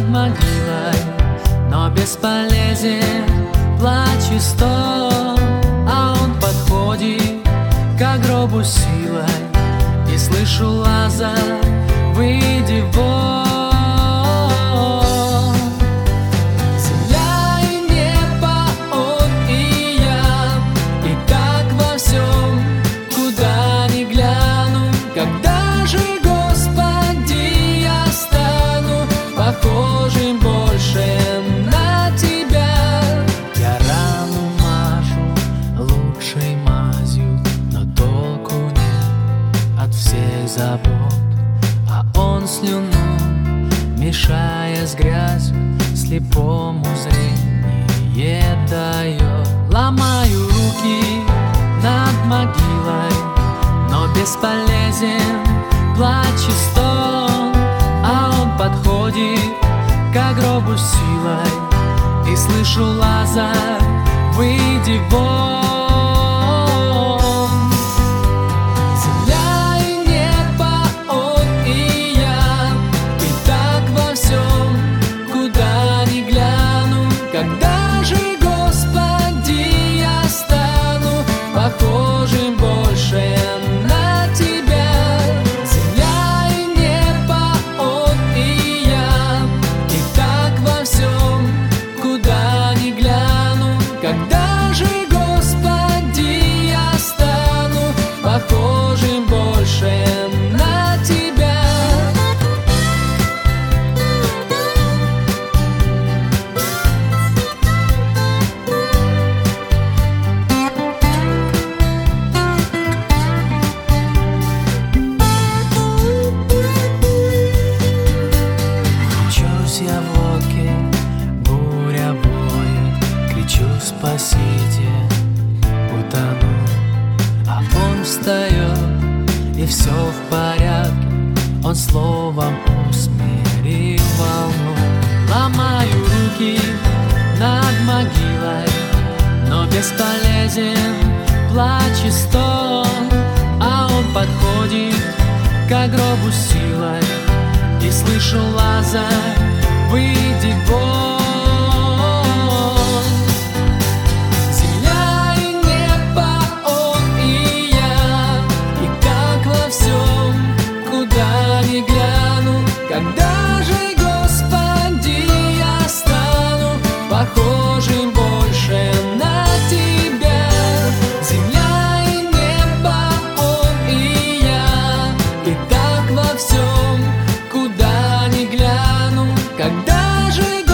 могилой, но бесполезен плач и стон. А он подходит к гробу силой, и слышу: Лазарь, выйди вон. Земля и небо, он и я, и так во всем, куда ни гляну. Когда же, Господи, я стану похожим больше на Тебя? Я рану мажу лучшей мазью, но толку нет от всех забот. А он слюну, мешая с грязью, слепому зрение дает. Ломаю руки над могилой, но бесполезен плач и стон. А он подходит к гробу силой, и слышу: Лазарь, выйди вон. Земля и небо, он и я, и так во всем, куда ни гляну. Когда же, Господи, я стану похожим больше на Тебя? Земля и небо, он и я, и так во всем, куда ни гляну. Когда же, Господи, я стану похожим больше на Тебя? Кричусь я в лодке, буря воет, кричу: Спасите, утону. А он встает, и все в порядке, он словом усмирил волну. Ломаю руки над могилой, но бесполезен плач и стон. А он подходит к гробу силой, и слышу: Лазарь, выйди вон. Земля и небо, он и я, и так во всем, куда ни гляну. Когда же, Господи, я стану похожим больше на Тебя? Земля и небо, он и я, и так во всем, куда ни гляну. Когда же,